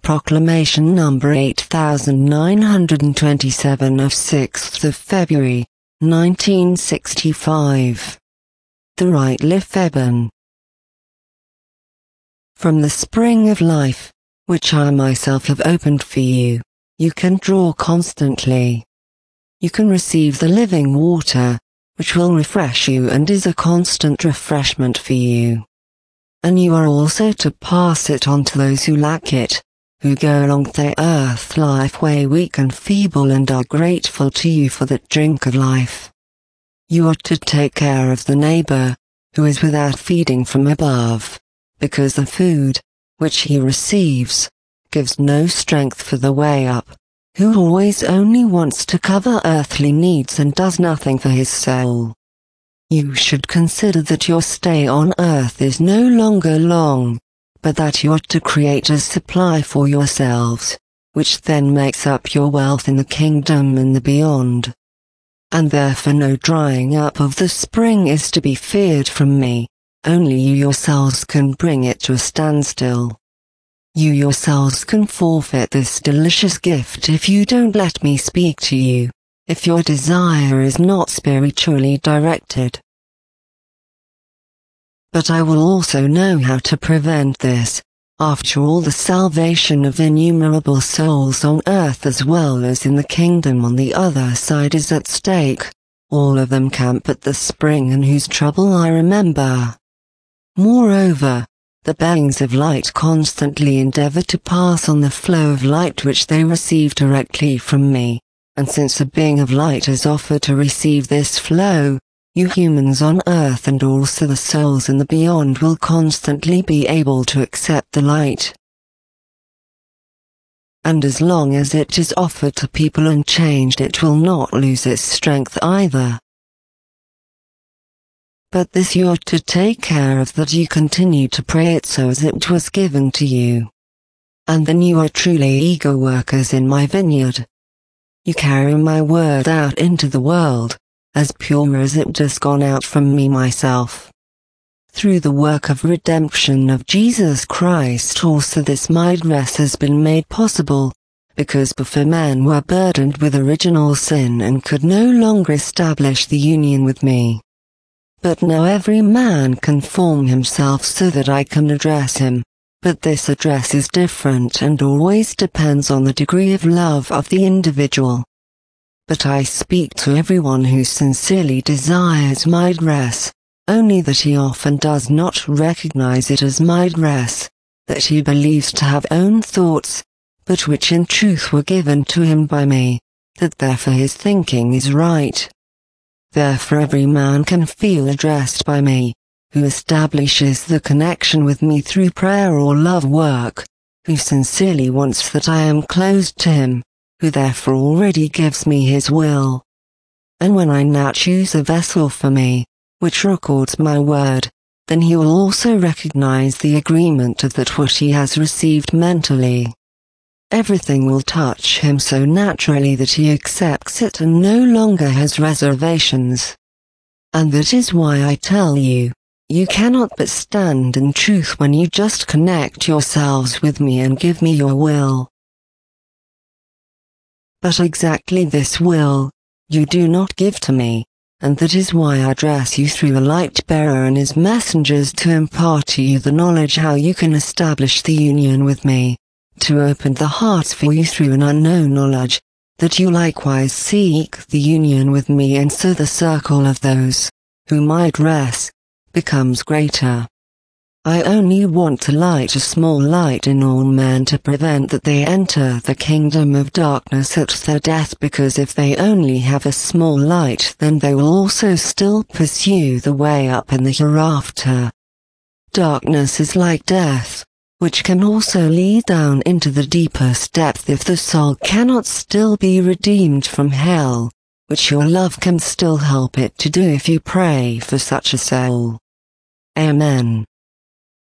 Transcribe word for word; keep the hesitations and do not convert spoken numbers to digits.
Proclamation number eight thousand nine hundred twenty-seven of sixth of February, nineteen sixty-five. The Right Lefebvre. From the spring of life, which I myself have opened for you, you can draw constantly. You can receive the living water, which will refresh you and is a constant refreshment for you. And you are also to pass it on to those who lack it, who go along the earth life way weak and feeble and are grateful to you for that drink of life. You are to take care of the neighbor, who is without feeding from above, because the food, which he receives, gives no strength for the way up, who always only wants to cover earthly needs and does nothing for his soul. You should consider that your stay on earth is no longer long, but that you are to create a supply for yourselves, which then makes up your wealth in the kingdom and the beyond. And therefore no drying up of the spring is to be feared from me, only you yourselves can bring it to a standstill. You yourselves can forfeit this delicious gift if you don't let me speak to you, if your desire is not spiritually directed. But I will also know how to prevent this. After all, the salvation of innumerable souls on earth as well as in the kingdom on the other side is at stake. All of them camp at the spring, and whose trouble I remember. Moreover, the beings of light constantly endeavor to pass on the flow of light which they receive directly from me, and since a being of light has offered to receive this flow, you humans on earth and also the souls in the beyond will constantly be able to accept the light. And as long as it is offered to people unchanged, it will not lose its strength either. But this you are to take care of, that you continue to pray it so as it was given to you. And then you are truly eager workers in my vineyard. You carry my word out into the world, as pure as it just gone out from me myself. Through the work of redemption of Jesus Christ also this my dress has been made possible, because before men were burdened with original sin and could no longer establish the union with me. But now every man can form himself so that I can address him, but this address is different and always depends on the degree of love of the individual. But I speak to everyone who sincerely desires my dress, only that he often does not recognize it as my dress, that he believes to have own thoughts, but which in truth were given to him by me, that therefore his thinking is right. Therefore every man can feel addressed by me, who establishes the connection with me through prayer or love work, who sincerely wants that I am close to him, who therefore already gives me his will. And when I now choose a vessel for me, which records my word, then he will also recognize the agreement of that what he has received mentally. Everything will touch him so naturally that he accepts it and no longer has reservations. And that is why I tell you, you cannot but stand in truth when you just connect yourselves with me and give me your will. But exactly this will, you do not give to me, and that is why I address you through the light bearer and his messengers to impart to you the knowledge how you can establish the union with me, to open the hearts for you through an unknown knowledge, that you likewise seek the union with me, and so the circle of those, whom I address, becomes greater. I only want to light a small light in all men to prevent that they enter the kingdom of darkness at their death, because if they only have a small light then they will also still pursue the way up in the hereafter. Darkness is like death, which can also lead down into the deepest depth if the soul cannot still be redeemed from hell, which your love can still help it to do if you pray for such a soul. Amen.